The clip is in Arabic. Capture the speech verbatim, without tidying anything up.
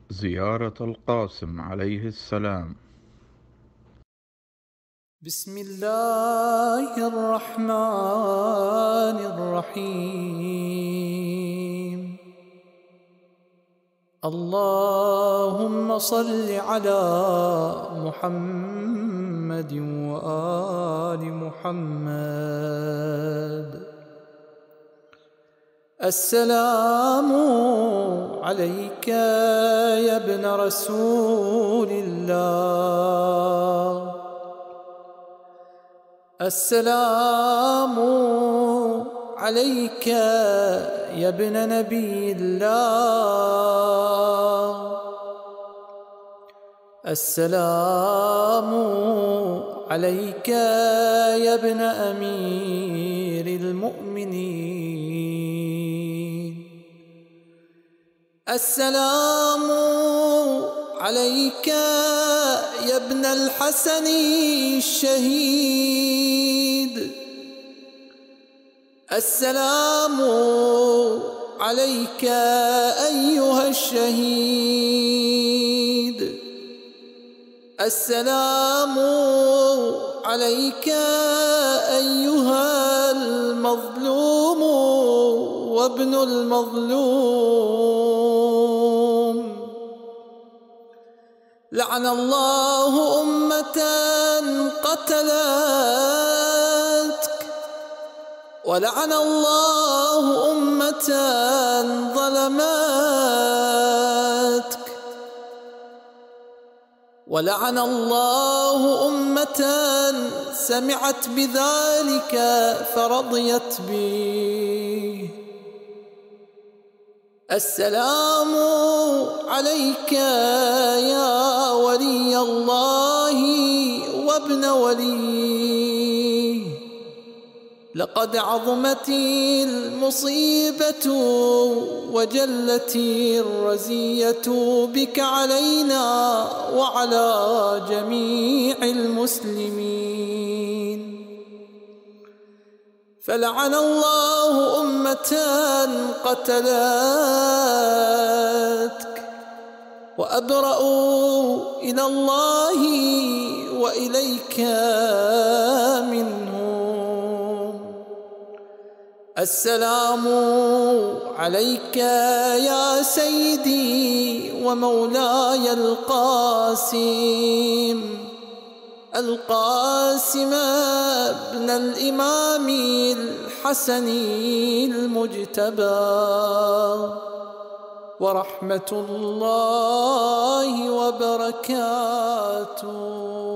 زيارة القاسم عليه السلام. بسم الله الرحمن الرحيم. اللهم صل على محمد وآل محمد. السلام عليك يا ابن رسول الله. السلام عليك يا ابن نبي الله. السلام عليك يا ابن أمير المؤمنين. السلام عليك يا ابن الحسن الشهيد. السلام عليك أيها الشهيد. السلام عليك أيها المظلوم وابن المظلوم. لعن الله أمة قتلتك، ولعن الله أمة ظلمتك، ولعن الله أمة سمعت بذلك فرضيت به. السلام عليك يا ولي الله وابن وليه. لقد عظمت المصيبة وجلت الرزية بك علينا وعلى جميع المسلمين. فلعن الله أمة قتلتك، وأبرأوا إلى الله وإليك منهم. السلام عليك يا سيدي ومولاي القاسم، القاسم ابن الإمام الحسن المجتبى، ورحمة الله وبركاته.